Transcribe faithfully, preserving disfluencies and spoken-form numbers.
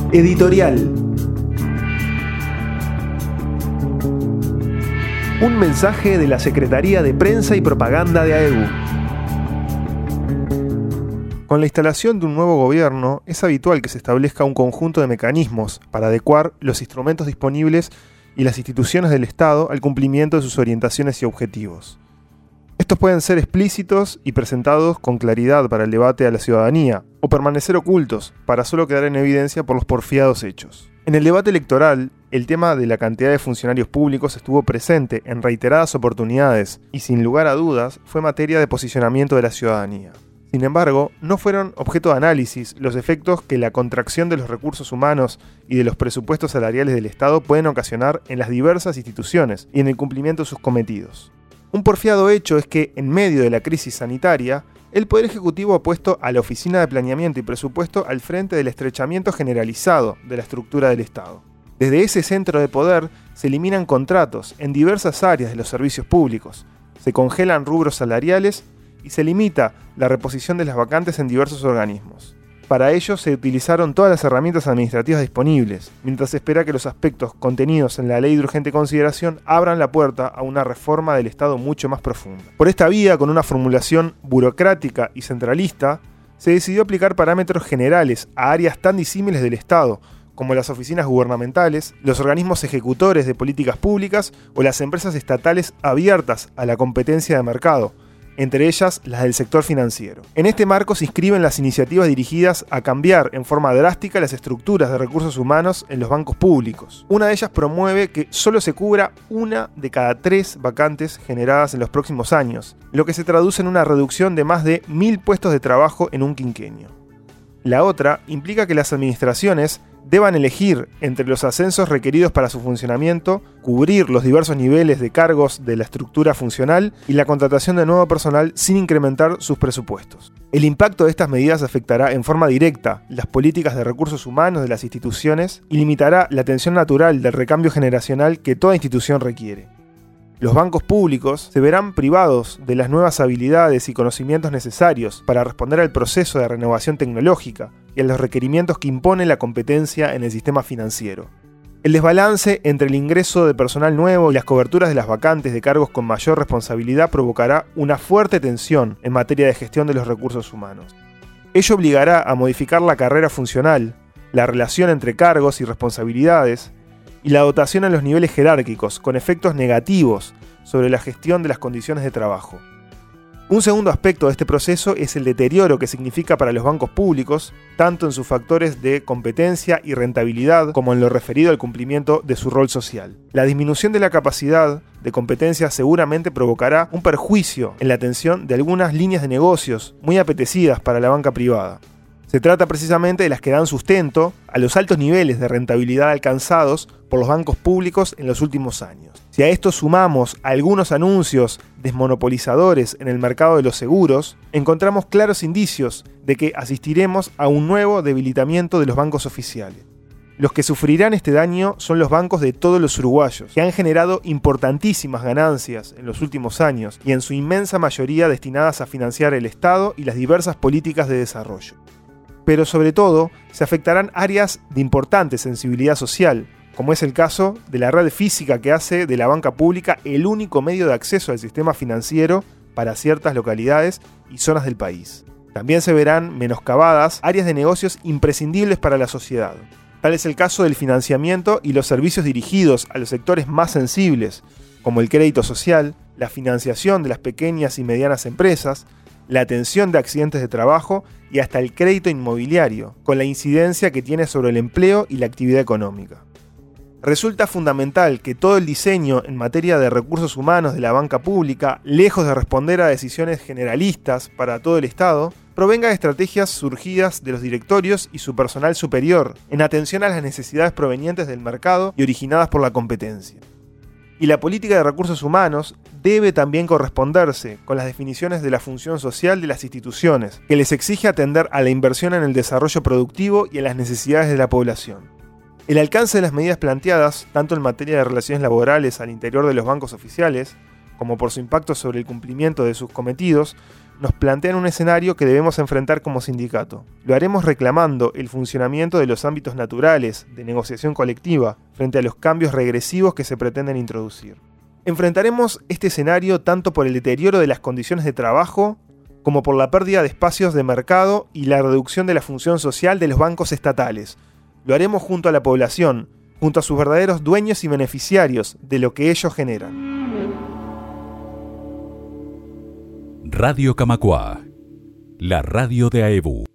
Editorial. Un mensaje de la Secretaría de Prensa y Propaganda de A E U. Con la instalación de un nuevo gobierno, es habitual que se establezca un conjunto de mecanismos para adecuar los instrumentos disponibles y las instituciones del Estado al cumplimiento de sus orientaciones y objetivos. Estos pueden ser explícitos y presentados con claridad para el debate a la ciudadanía, o permanecer ocultos para solo quedar en evidencia por los porfiados hechos. En el debate electoral, el tema de la cantidad de funcionarios públicos estuvo presente en reiteradas oportunidades y, sin lugar a dudas, fue materia de posicionamiento de la ciudadanía. Sin embargo, no fueron objeto de análisis los efectos que la contracción de los recursos humanos y de los presupuestos salariales del Estado pueden ocasionar en las diversas instituciones y en el cumplimiento de sus cometidos. Un porfiado hecho es que, en medio de la crisis sanitaria, el Poder Ejecutivo ha puesto a la Oficina de Planeamiento y Presupuesto al frente del estrechamiento generalizado de la estructura del Estado. Desde ese centro de poder se eliminan contratos en diversas áreas de los servicios públicos, se congelan rubros salariales y se limita la reposición de las vacantes en diversos organismos. Para ello se utilizaron todas las herramientas administrativas disponibles, mientras se espera que los aspectos contenidos en la Ley de Urgente Consideración abran la puerta a una reforma del Estado mucho más profunda. Por esta vía, con una formulación burocrática y centralista, se decidió aplicar parámetros generales a áreas tan disímiles del Estado, como las oficinas gubernamentales, los organismos ejecutores de políticas públicas o las empresas estatales abiertas a la competencia de mercado, entre ellas las del sector financiero. En este marco se inscriben las iniciativas dirigidas a cambiar en forma drástica las estructuras de recursos humanos en los bancos públicos. Una de ellas promueve que solo se cubra una de cada tres vacantes generadas en los próximos años, lo que se traduce en una reducción de más de mil puestos de trabajo en un quinquenio. La otra implica que las administraciones deban elegir entre los ascensos requeridos para su funcionamiento, cubrir los diversos niveles de cargos de la estructura funcional y la contratación de nuevo personal sin incrementar sus presupuestos. El impacto de estas medidas afectará en forma directa las políticas de recursos humanos de las instituciones y limitará la atención natural del recambio generacional que toda institución requiere. Los bancos públicos se verán privados de las nuevas habilidades y conocimientos necesarios para responder al proceso de renovación tecnológica y a los requerimientos que impone la competencia en el sistema financiero. El desbalance entre el ingreso de personal nuevo y las coberturas de las vacantes de cargos con mayor responsabilidad provocará una fuerte tensión en materia de gestión de los recursos humanos. Ello obligará a modificar la carrera funcional, la relación entre cargos y responsabilidades, y la dotación en los niveles jerárquicos, con efectos negativos sobre la gestión de las condiciones de trabajo. Un segundo aspecto de este proceso es el deterioro que significa para los bancos públicos, tanto en sus factores de competencia y rentabilidad como en lo referido al cumplimiento de su rol social. La disminución de la capacidad de competencia seguramente provocará un perjuicio en la atención de algunas líneas de negocios muy apetecidas para la banca privada. Se trata precisamente de las que dan sustento a los altos niveles de rentabilidad alcanzados por los bancos públicos en los últimos años. Si a esto sumamos algunos anuncios desmonopolizadores en el mercado de los seguros, encontramos claros indicios de que asistiremos a un nuevo debilitamiento de los bancos oficiales. Los que sufrirán este daño son los bancos de todos los uruguayos, que han generado importantísimas ganancias en los últimos años y en su inmensa mayoría destinadas a financiar el Estado y las diversas políticas de desarrollo. Pero sobre todo, se afectarán áreas de importante sensibilidad social, como es el caso de la red física que hace de la banca pública el único medio de acceso al sistema financiero para ciertas localidades y zonas del país. También se verán menoscabadas áreas de negocios imprescindibles para la sociedad. Tal es el caso del financiamiento y los servicios dirigidos a los sectores más sensibles, como el crédito social, la financiación de las pequeñas y medianas empresas, la atención de accidentes de trabajo y hasta el crédito inmobiliario, con la incidencia que tiene sobre el empleo y la actividad económica. Resulta fundamental que todo el diseño en materia de recursos humanos de la banca pública, lejos de responder a decisiones generalistas para todo el Estado, provenga de estrategias surgidas de los directorios y su personal superior, en atención a las necesidades provenientes del mercado y originadas por la competencia. Y la política de recursos humanos debe también corresponderse con las definiciones de la función social de las instituciones, que les exige atender a la inversión en el desarrollo productivo y en las necesidades de la población. El alcance de las medidas planteadas, tanto en materia de relaciones laborales al interior de los bancos oficiales, como por su impacto sobre el cumplimiento de sus cometidos, nos plantean un escenario que debemos enfrentar como sindicato. Lo haremos reclamando el funcionamiento de los ámbitos naturales de negociación colectiva frente a los cambios regresivos que se pretenden introducir. Enfrentaremos este escenario tanto por el deterioro de las condiciones de trabajo como por la pérdida de espacios de mercado y la reducción de la función social de los bancos estatales. Lo haremos junto a la población, junto a sus verdaderos dueños y beneficiarios de lo que ellos generan. Radio Camacuá, la radio de A E B U.